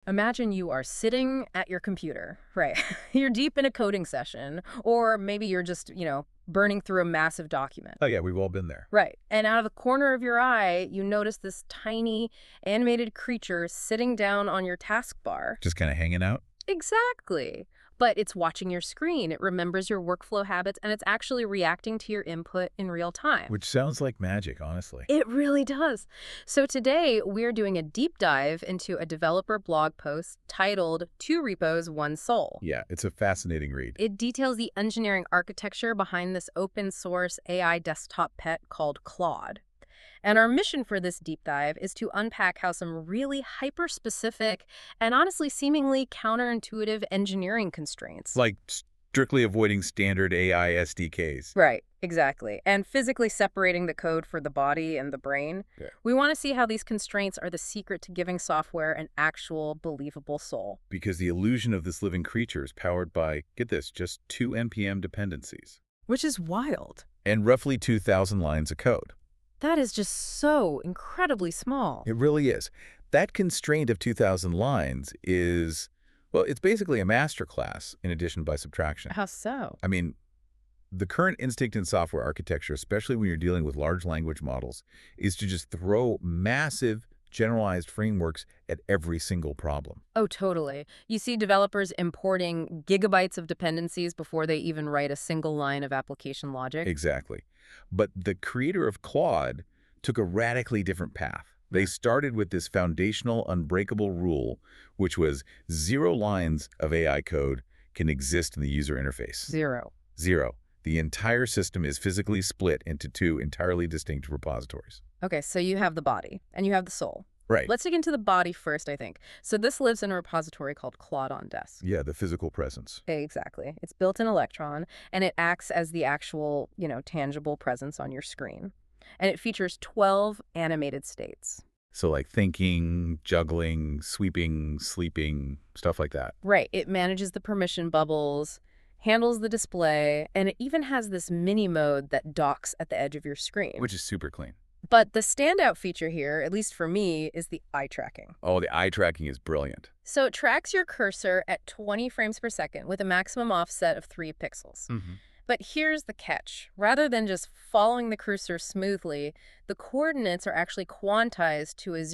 Imagine you are sitting at your computer, right? You're deep in a coding session, or maybe you're just, burning through a massive document. Oh, yeah, we've all been there. Right. And out of the corner of your eye, you notice this tiny animated creature sitting down on your taskbar. Just kind of hanging out? Exactly. But it's watching your screen, it remembers your workflow habits, and it's actually reacting to your input in real time. Which sounds like magic, honestly. It really does. So today, we're doing a deep dive into a developer blog post titled Two Repos, One Soul. Yeah, it's a fascinating read. It details the engineering architecture behind this open source AI desktop pet called Claude. And our mission for this deep dive is to unpack how some really hyper-specific and honestly seemingly counterintuitive engineering constraints. Like strictly avoiding standard AI SDKs. Right, exactly. And physically separating the code for the body and the brain. Yeah. We want to see how these constraints are the secret to giving software an actual believable soul. Because the illusion of this living creature is powered by, get this, just 2 NPM dependencies. Which is wild. And roughly 2,000 lines of code. That is just so incredibly small. It really is. That constraint of 2,000 lines is, well, it's basically a masterclass in addition by subtraction. How so? I mean, the current instinct in software architecture, especially when you're dealing with large language models, is to just throw massive generalized frameworks at every single problem. Oh, totally. You see developers importing gigabytes of dependencies before they even write a single line of application logic. Exactly. But the creator of Claude took a radically different path. They started with this foundational unbreakable rule, which was 0 lines of AI code can exist in the user interface. 0. 0. The entire system is physically split into 2 entirely distinct repositories. Okay, so you have the body and you have the soul. Right. Let's dig into the body first, I think. So this lives in a repository called Claude on Desk. Yeah, the physical presence. Exactly. It's built in Electron, and it acts as the actual, tangible presence on your screen. And it features 12 animated states. So like thinking, juggling, sweeping, sleeping, stuff like that. Right. It manages the permission bubbles, handles the display, and it even has this mini mode that docks at the edge of your screen. Which is super clean. But the standout feature here, at least for me, is the eye tracking. Oh, the eye tracking is brilliant. So it tracks your cursor at 20 frames per second with a maximum offset of 3 pixels. But here's the catch. Rather than just following the cursor smoothly, the coordinates are actually quantized to a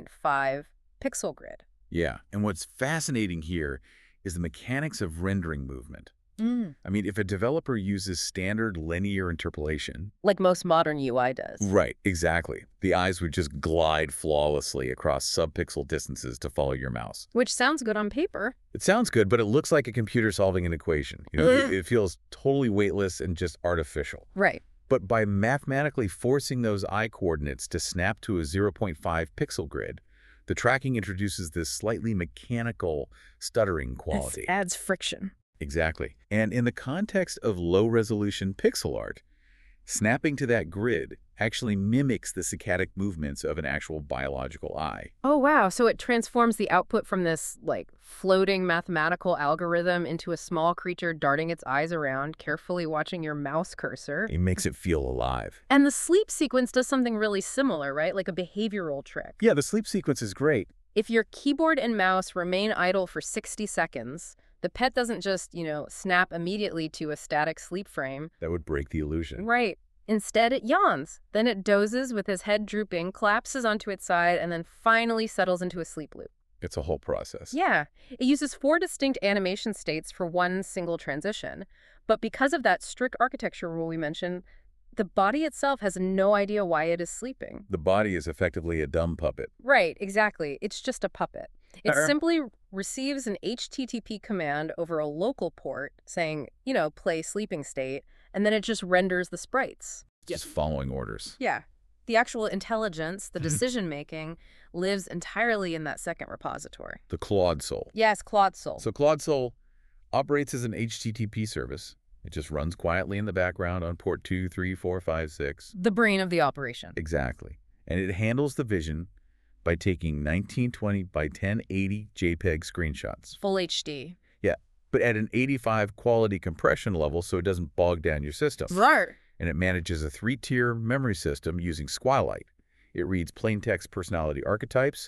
0.5 pixel grid. Yeah, and what's fascinating here is the mechanics of rendering movement. I mean, if a developer uses standard linear interpolation... Like most modern UI does. Right, exactly. The eyes would just glide flawlessly across sub-pixel distances to follow your mouse. Which sounds good on paper. It sounds good, but it looks like a computer solving an equation. It feels totally weightless and just artificial. Right. But by mathematically forcing those eye coordinates to snap to a 0.5 pixel grid, the tracking introduces this slightly mechanical, stuttering quality. It adds friction. Exactly. And in the context of low-resolution pixel art, snapping to that grid actually mimics the saccadic movements of an actual biological eye. Oh, wow. So it transforms the output from this, floating mathematical algorithm into a small creature darting its eyes around, carefully watching your mouse cursor. It makes it feel alive. And the sleep sequence does something really similar, right? Like a behavioral trick. Yeah, the sleep sequence is great. If your keyboard and mouse remain idle for 60 seconds, the pet doesn't just, snap immediately to a static sleep frame. That would break the illusion. Right. Instead, it yawns. Then it dozes with his head drooping, collapses onto its side, and then finally settles into a sleep loop. It's a whole process. Yeah. It uses 4 distinct animation states for one single transition. But because of that strict architecture rule we mentioned, the body itself has no idea why it is sleeping. The body is effectively a dumb puppet. Right, exactly. It's just a puppet. It simply receives an HTTP command over a local port saying, play sleeping state, and then it just renders the sprites. Just following orders. Yeah. The actual intelligence, the decision-making, lives entirely in that second repository. The Claude Soul. Yes, Claude Soul. So Claude Soul operates as an HTTP service. It just runs quietly in the background on port 2, 3, 4, 5, 6. The brain of the operation. Exactly. And it handles the vision by taking 1920 by 1080 JPEG screenshots. Full HD. Yeah, but at an 85 quality compression level so it doesn't bog down your system. Right. And it manages a 3-tier memory system using SQLite. It reads plain text personality archetypes,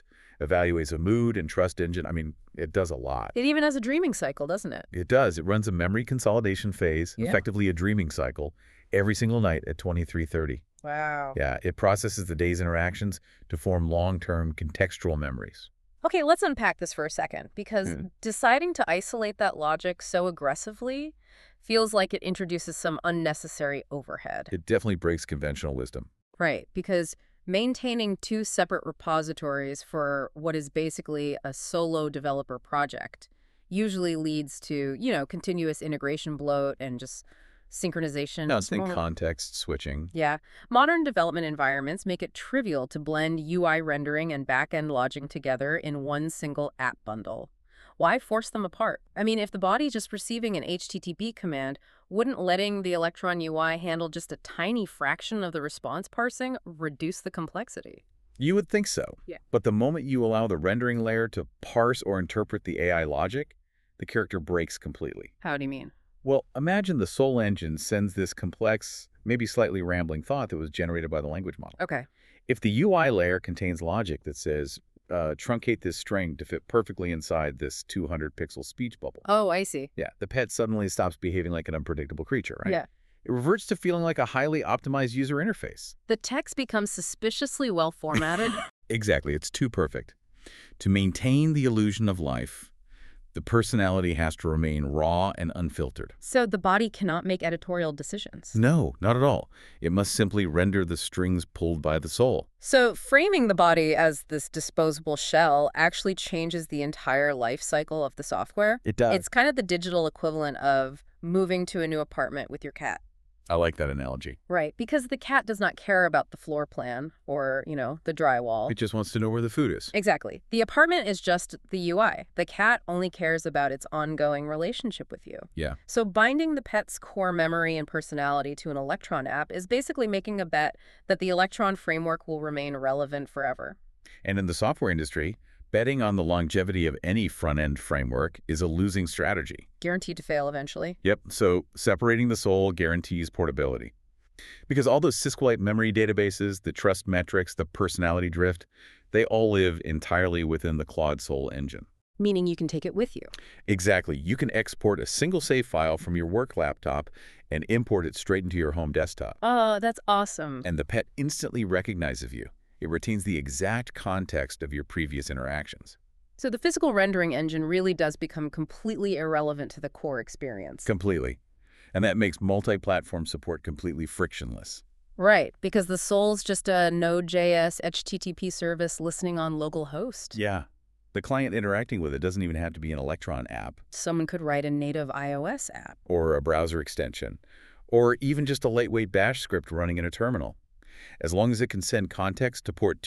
evaluates a mood and trust engine. I mean, it does a lot. It even has a dreaming cycle, doesn't it? It does. It runs a memory consolidation phase, Yeah. effectively a dreaming cycle, every single night at 23:30. Wow. Yeah, it processes the day's interactions to form long-term contextual memories. Okay, let's unpack this for a second, because Mm. deciding to isolate that logic so aggressively feels like it introduces some unnecessary overhead. It definitely breaks conventional wisdom. Right, because maintaining two separate repositories for what is basically a solo developer project usually leads to, continuous integration bloat and just synchronization. Now, think context switching. Yeah. Modern development environments make it trivial to blend UI rendering and back-end logic together in one single app bundle. Why force them apart? I mean, if the body's just receiving an HTTP command, wouldn't letting the Electron UI handle just a tiny fraction of the response parsing reduce the complexity? You would think so. Yeah. But the moment you allow the rendering layer to parse or interpret the AI logic, the character breaks completely. How do you mean? Well, imagine the Soul engine sends this complex, maybe slightly rambling thought that was generated by the language model. Okay. If the UI layer contains logic that says, truncate this string to fit perfectly inside this 200-pixel speech bubble. Oh, I see. Yeah, the pet suddenly stops behaving like an unpredictable creature, right? Yeah. It reverts to feeling like a highly optimized user interface. The text becomes suspiciously well formatted. Exactly, it's too perfect. To maintain the illusion of life, the personality has to remain raw and unfiltered. So the body cannot make editorial decisions. No, not at all. It must simply render the strings pulled by the soul. So framing the body as this disposable shell actually changes the entire life cycle of the software. It does. It's kind of the digital equivalent of moving to a new apartment with your cat. I like that analogy. Right, because the cat does not care about the floor plan or, the drywall. It just wants to know where the food is. Exactly. The apartment is just the UI. The cat only cares about its ongoing relationship with you. Yeah. So binding the pet's core memory and personality to an Electron app is basically making a bet that the Electron framework will remain relevant forever. And in the software industry, betting on the longevity of any front-end framework is a losing strategy. Guaranteed to fail eventually. Yep, so separating the soul guarantees portability. Because all those SQLite memory databases, the trust metrics, the personality drift, they all live entirely within the Claude Soul engine. Meaning you can take it with you. Exactly. You can export a single save file from your work laptop and import it straight into your home desktop. Oh, that's awesome. And the pet instantly recognizes you. It retains the exact context of your previous interactions. So the physical rendering engine really does become completely irrelevant to the core experience. Completely. And that makes multi-platform support completely frictionless. Right, because the Soul's just a Node.js HTTP service listening on localhost. Yeah. The client interacting with it doesn't even have to be an Electron app. Someone could write a native iOS app. Or a browser extension. Or even just a lightweight bash script running in a terminal. As long as it can send context to port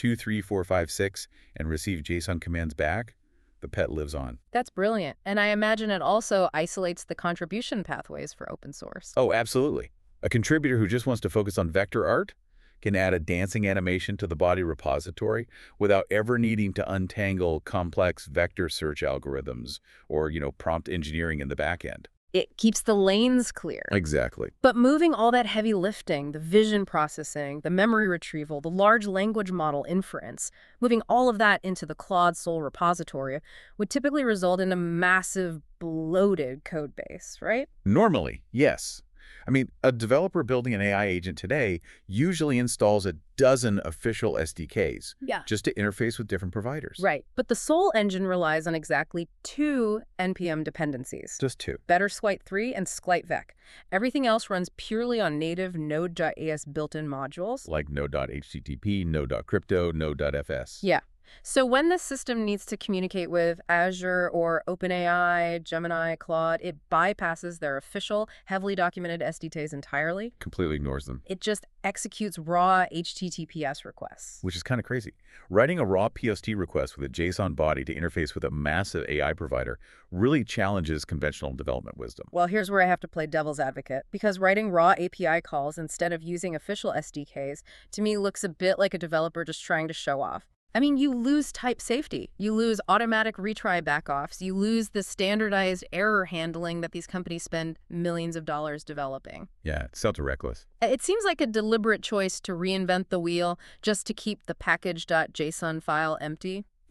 23456 and receive JSON commands back, the pet lives on. That's brilliant. And I imagine it also isolates the contribution pathways for open source. Oh, absolutely. A contributor who just wants to focus on vector art can add a dancing animation to the body repository without ever needing to untangle complex vector search algorithms or, prompt engineering in the back end. It keeps the lanes clear. Exactly. But moving all that heavy lifting, the vision processing, the memory retrieval, the large language model inference, moving all of that into the Claude Soul repository would typically result in a massive, bloated code base, right? Normally, yes. I mean, a developer building an AI agent today usually installs a dozen official SDKs just to interface with different providers. Right. But the Soul engine relies on exactly two NPM dependencies. Just two. Betterschlite 3 and schlight-vec. Everything else runs purely on native Node.js built-in modules. Like Node.http, Node.crypto, Node.fs. Yeah. So when the system needs to communicate with Azure or OpenAI, Gemini, Claude, it bypasses their official, heavily documented SDKs entirely. Completely ignores them. It just executes raw HTTPS requests. Which is kind of crazy. Writing a raw POST request with a JSON body to interface with a massive AI provider really challenges conventional development wisdom. Well, here's where I have to play devil's advocate, because writing raw API calls instead of using official SDKs, to me, looks a bit like a developer just trying to show off. I mean, you lose type safety. You lose automatic retry backoffs. You lose the standardized error handling that these companies spend millions of dollars developing. Yeah, it's self-reckless. It seems like a deliberate choice to reinvent the wheel just to keep the package.json file empty.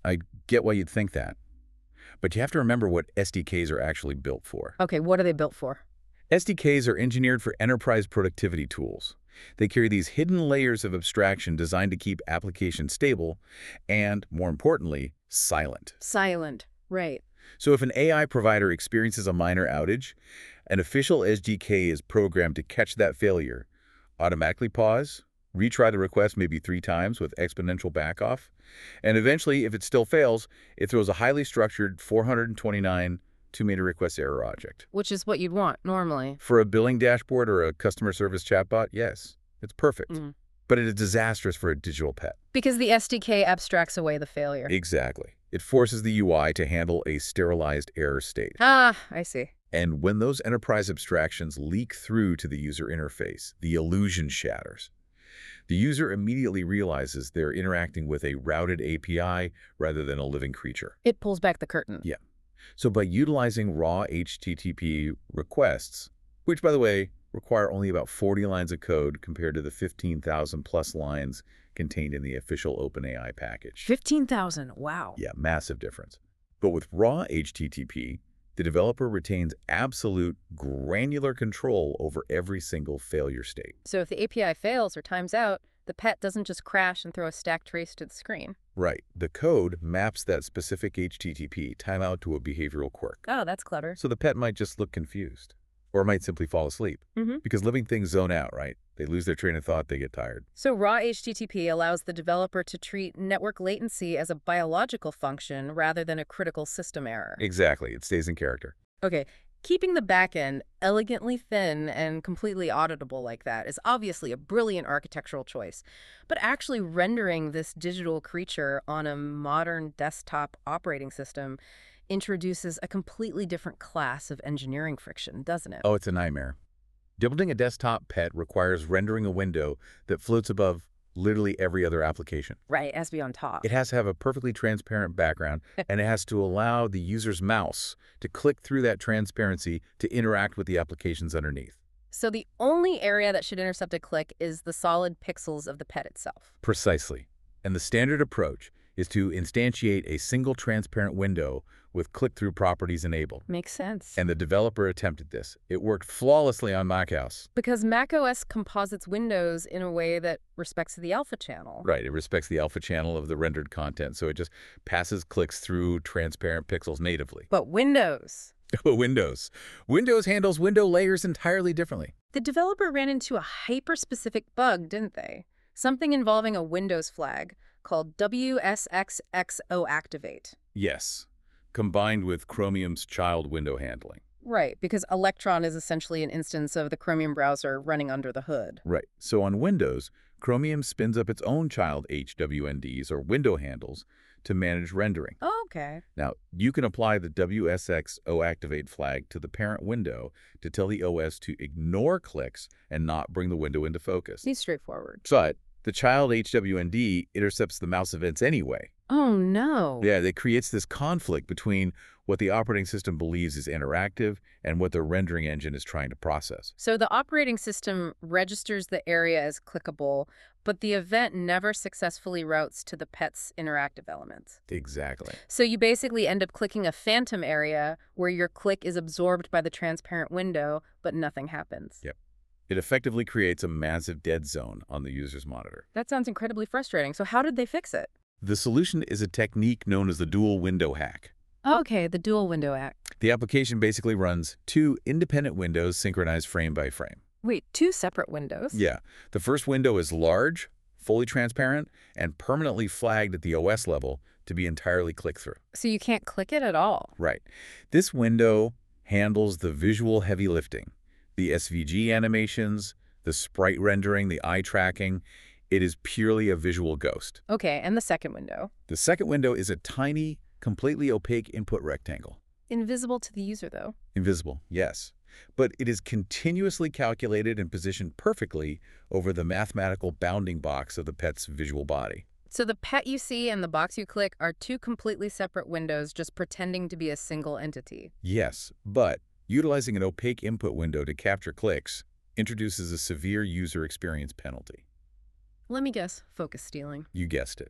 I get why you'd think that. But you have to remember what SDKs are actually built for. Okay, what are they built for? SDKs are engineered for enterprise productivity tools. They carry these hidden layers of abstraction designed to keep applications stable and, more importantly, silent. Silent, right. So if an AI provider experiences a minor outage, an official SDK is programmed to catch that failure, automatically pause, retry the request maybe 3 times with exponential backoff, and eventually, if it still fails, it throws a highly structured 429 two-meter request error object. Which is what you'd want normally. For a billing dashboard or a customer service chatbot, yes, it's perfect. But it is disastrous for a digital pet. Because the SDK abstracts away the failure. Exactly. It forces the UI to handle a sterilized error state. Ah, I see. And when those enterprise abstractions leak through to the user interface, the illusion shatters. The user immediately realizes they're interacting with a routed API rather than a living creature. It pulls back the curtain. Yeah. So by utilizing raw HTTP requests, which, by the way, require only about 40 lines of code compared to the 15,000 plus lines contained in the official OpenAI package. 15,000, wow. Yeah, massive difference. But with raw HTTP, the developer retains absolute granular control over every single failure state. So if the API fails or times out, the pet doesn't just crash and throw a stack trace to the screen. Right. The code maps that specific HTTP timeout to a behavioral quirk. Oh, that's clever. So the pet might just look confused. Or might simply fall asleep. Because living things zone out, right? They lose their train of thought, they get tired. So raw HTTP allows the developer to treat network latency as a biological function rather than a critical system error. Exactly. It stays in character. Okay, keeping the backend elegantly thin and completely auditable like that is obviously a brilliant architectural choice. But actually rendering this digital creature on a modern desktop operating system introduces a completely different class of engineering friction, doesn't it? Oh, it's a nightmare. Building a desktop pet requires rendering a window that floats above literally every other application. Right, it has to be on top. It has to have a perfectly transparent background, and it has to allow the user's mouse to click through that transparency to interact with the applications underneath. So the only area that should intercept a click is the solid pixels of the pet itself. Precisely. And the standard approach is to instantiate a single transparent window with click-through properties enabled. Makes sense. And the developer attempted this. It worked flawlessly on macOS. Because macOS composites windows in a way that respects the alpha channel. Right, it respects the alpha channel of the rendered content, so it just passes clicks through transparent pixels natively. But Windows. Windows handles window layers entirely differently. The developer ran into a hyper-specific bug, didn't they? Something involving a Windows flag called WSXXOActivate. Yes, combined with Chromium's child window handling. Right, because Electron is essentially an instance of the Chromium browser running under the hood. Right. So on Windows, Chromium spins up its own child HWNDs, or window handles, to manage rendering. Oh, okay. Now, you can apply the WSXOActivate flag to the parent window to tell the OS to ignore clicks and not bring the window into focus. Seems straightforward. But the child HWND intercepts the mouse events anyway. Oh, no. Yeah, that creates this conflict between what the operating system believes is interactive and what the rendering engine is trying to process. So the operating system registers the area as clickable, but the event never successfully routes to the pet's interactive elements. Exactly. So you basically end up clicking a phantom area where your click is absorbed by the transparent window, but nothing happens. Yep. It effectively creates a massive dead zone on the user's monitor. That sounds incredibly frustrating. So how did they fix it? The solution is a technique known as the dual window hack. Okay, the dual window hack. The application basically runs 2 independent windows synchronized frame by frame. Wait, 2 separate windows? Yeah. The first window is large, fully transparent, and permanently flagged at the OS level to be entirely click-through. So you can't click it at all? Right. This window handles the visual heavy lifting, the SVG animations, the sprite rendering, the eye tracking. It is purely a visual ghost. Okay, and the second window? The second window is a tiny, completely opaque input rectangle. Invisible to the user, though. Invisible, yes. But it is continuously calculated and positioned perfectly over the mathematical bounding box of the pet's visual body. So the pet you see and the box you click are 2 completely separate windows just pretending to be a single entity. Yes, but utilizing an opaque input window to capture clicks introduces a severe user experience penalty. Let me guess, focus stealing. You guessed it.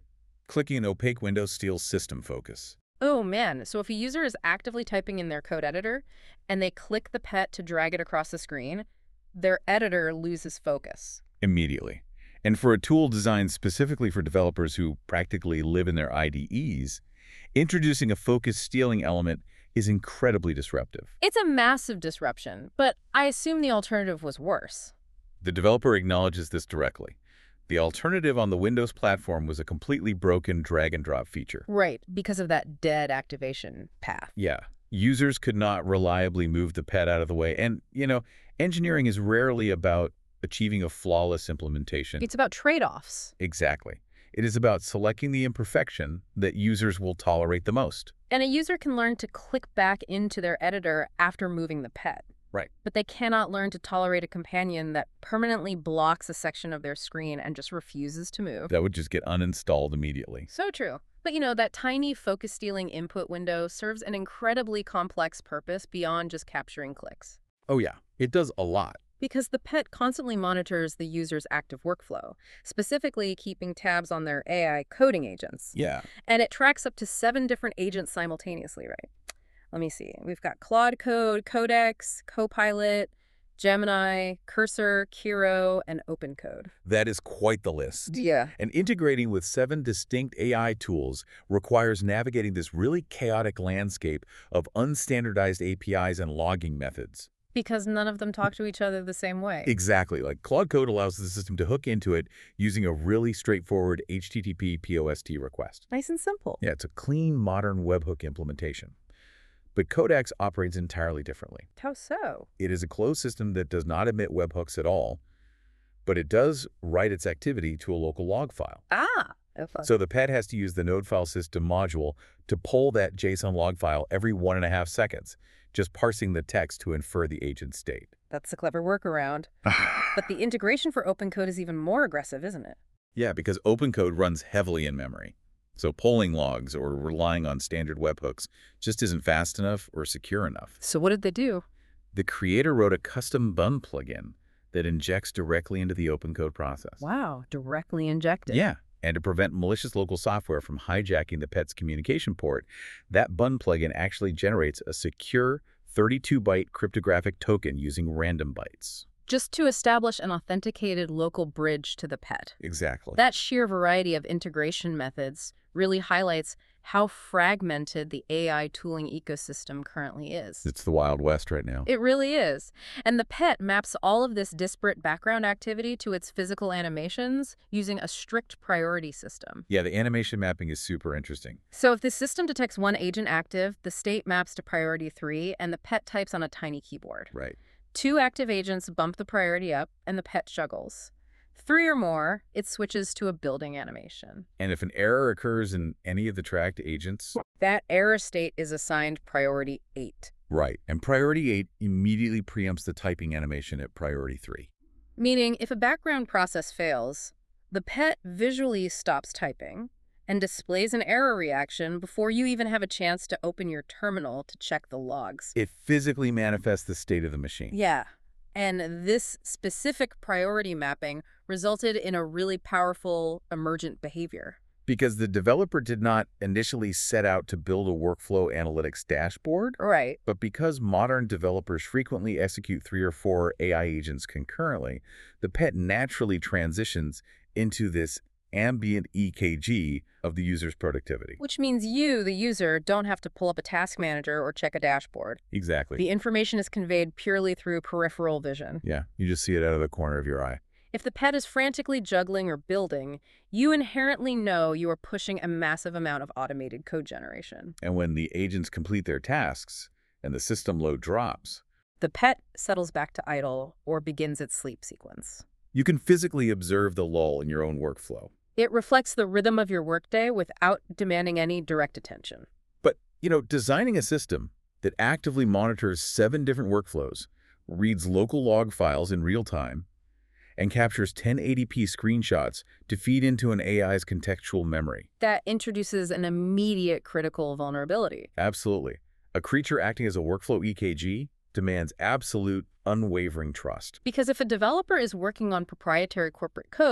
Clicking an opaque window steals system focus. Oh man, so if a user is actively typing in their code editor and they click the pet to drag it across the screen, their editor loses focus. Immediately. And for a tool designed specifically for developers who practically live in their IDEs, introducing a focus stealing element is incredibly disruptive. It's a massive disruption, but I assume the alternative was worse. The developer acknowledges this directly. The alternative on the Windows platform was a completely broken drag-and-drop feature. Right, because of that dead activation path. Yeah, users could not reliably move the pet out of the way. And, engineering is rarely about achieving a flawless implementation. It's about trade-offs. Exactly. It is about selecting the imperfection that users will tolerate the most. And a user can learn to click back into their editor after moving the pet. Right. But they cannot learn to tolerate a companion that permanently blocks a section of their screen and just refuses to move. That would just get uninstalled immediately. So true. But that tiny focus-stealing input window serves an incredibly complex purpose beyond just capturing clicks. Oh yeah, it does a lot. Because the pet constantly monitors the user's active workflow, specifically keeping tabs on their AI coding agents. Yeah. And it tracks up to 7 different agents simultaneously, right? Let me see. We've got Claude Code, Codex, Copilot, Gemini, Cursor, Kiro, and OpenCode. That is quite the list. Yeah. And integrating with 7 distinct AI tools requires navigating this really chaotic landscape of unstandardized APIs and logging methods. Because none of them talk to each other the same way. Exactly. Like Claude Code allows the system to hook into it using a really straightforward HTTP POST request. Nice and simple. Yeah, it's a clean, modern webhook implementation. But Codex operates entirely differently. How so? It is a closed system that does not emit webhooks at all, but it does write its activity to a local log file. Ah. So the pet has to use the node file system module to pull that JSON log file every 1.5 seconds, just parsing the text to infer the agent's state. That's a clever workaround. But the integration for OpenCode is even more aggressive, isn't it? Yeah, because OpenCode runs heavily in memory. So polling logs or relying on standard webhooks just isn't fast enough or secure enough. So what did they do? The creator wrote a custom bun plugin that injects directly into the OpenCode process. Wow, directly injected. Yeah, and to prevent malicious local software from hijacking the pet's communication port, that bun plugin actually generates a secure 32-byte cryptographic token using random bytes. Just to establish an authenticated local bridge to the pet. Exactly. That sheer variety of integration methods really highlights how fragmented the AI tooling ecosystem currently is. It's the Wild West right now. It really is. And the pet maps all of this disparate background activity to its physical animations using a strict priority system. Yeah, the animation mapping is super interesting. So if the system detects one agent active, the state maps to priority 3, and the pet types on a tiny keyboard. Right. 2 active agents bump the priority up, and the pet juggles. 3 or more, it switches to a building animation. And if an error occurs in any of the tracked agents... That error state is assigned priority 8. Right, and priority 8 immediately preempts the typing animation at priority 3. Meaning, if a background process fails, the pet visually stops typing and displays an error reaction before you even have a chance to open your terminal to check the logs. It physically manifests the state of the machine. Yeah. And this specific priority mapping resulted in a really powerful emergent behavior. Because the developer did not initially set out to build a workflow analytics dashboard. Right. But because modern developers frequently execute 3 or 4 AI agents concurrently, the pet naturally transitions into this ambient EKG of the user's productivity. Which means you, the user, don't have to pull up a task manager or check a dashboard. Exactly. The information is conveyed purely through peripheral vision. Yeah, you just see it out of the corner of your eye. If the pet is frantically juggling or building, you inherently know you are pushing a massive amount of automated code generation. And when the agents complete their tasks and the system load drops, the pet settles back to idle or begins its sleep sequence. You can physically observe the lull in your own workflow. It reflects the rhythm of your workday without demanding any direct attention. But, designing a system that actively monitors 7 different workflows, reads local log files in real time, and captures 1080p screenshots to feed into an AI's contextual memory. That introduces an immediate critical vulnerability. Absolutely. A creature acting as a workflow EKG demands absolute, unwavering trust. Because if a developer is working on proprietary corporate code,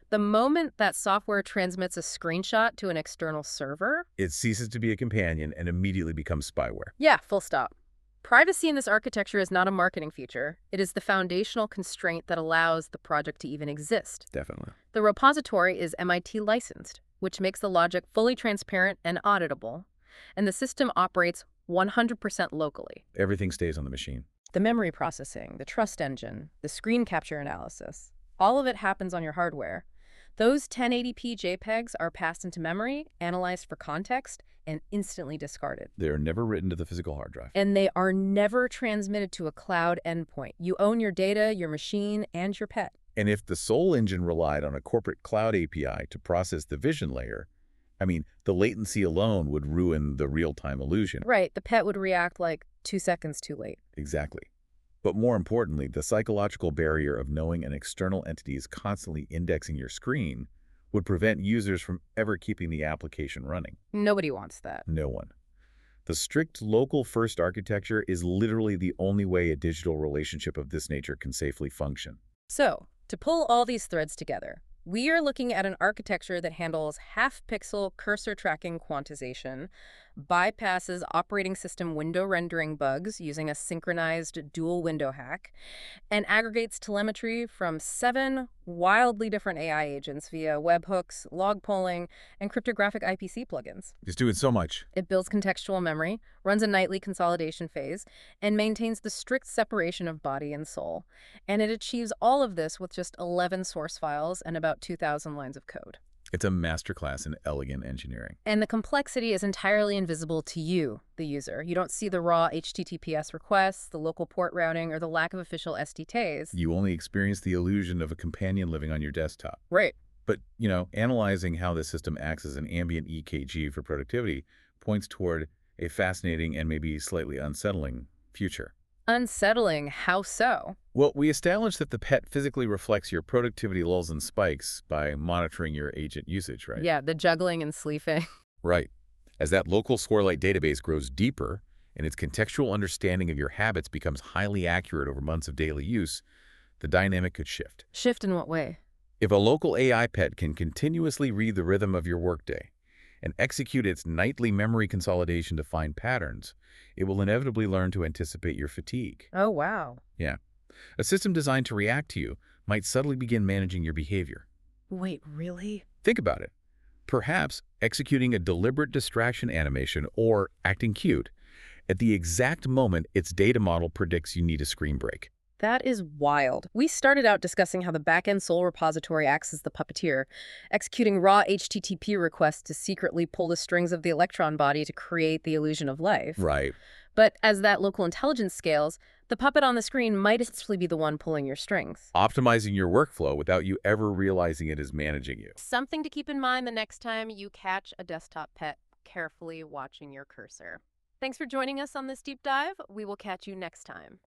The moment that software transmits a screenshot to an external server, It ceases to be a companion and immediately becomes spyware. yeah, full stop. Privacy in this architecture is not a marketing feature. It is the foundational constraint that allows the project to even exist. Definitely. The repository is MIT licensed, which makes the logic fully transparent and auditable, and the system operates 100% locally. Everything stays on the machine. The memory processing, the trust engine, the screen capture analysis, all of it happens on your hardware. Those 1080p JPEGs are passed into memory, analyzed for context, and instantly discarded. They are never written to the physical hard drive. And they are never transmitted to a cloud endpoint. You own your data, your machine, and your pet. And if the Soul engine relied on a corporate cloud API to process the vision layer, the latency alone would ruin the real-time illusion. Right, the pet would react like 2 seconds too late. Exactly. But more importantly, the psychological barrier of knowing an external entity is constantly indexing your screen would prevent users from ever keeping the application running. Nobody wants that. No one. The strict local-first architecture is literally the only way a digital relationship of this nature can safely function. So, to pull all these threads together, we are looking at an architecture that handles half-pixel cursor tracking quantization, bypasses operating system window rendering bugs using a synchronized dual window hack, and aggregates telemetry from 7 wildly different AI agents via webhooks, log polling, and cryptographic IPC plugins. It's doing so much. It builds contextual memory, runs a nightly consolidation phase, and maintains the strict separation of body and soul. And it achieves all of this with just 11 source files and about 2,000 lines of code. It's a masterclass in elegant engineering. And the complexity is entirely invisible to you, the user. You don't see the raw HTTPS requests, the local port routing, or the lack of official SDKs. You only experience the illusion of a companion living on your desktop. Right. But, analyzing how the system acts as an ambient EKG for productivity points toward a fascinating and maybe slightly unsettling future. Unsettling. How so? Well, we established that the pet physically reflects your productivity lulls and spikes by monitoring your agent usage, right? Yeah, the juggling and sleeping. Right. As that local ScoreLight database grows deeper and its contextual understanding of your habits becomes highly accurate over months of daily use, the dynamic could shift. Shift in what way? If a local AI pet can continuously read the rhythm of your workday and execute its nightly memory consolidation to find patterns, it will inevitably learn to anticipate your fatigue. Oh, wow. Yeah. A system designed to react to you might subtly begin managing your behavior. Wait, really? Think about it. Perhaps executing a deliberate distraction animation or acting cute at the exact moment its data model predicts you need a screen break. That is wild. We started out discussing how the backend Soul repository acts as the puppeteer, executing raw HTTP requests to secretly pull the strings of the electron body to create the illusion of life. Right. But as that local intelligence scales, the puppet on the screen might actually be the one pulling your strings. Optimizing your workflow without you ever realizing it is managing you. Something to keep in mind the next time you catch a desktop pet carefully watching your cursor. Thanks for joining us on this deep dive. We will catch you next time.